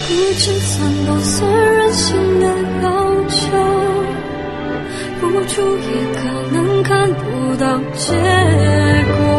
一直算不算任性的要求？付出也可能看不到结果。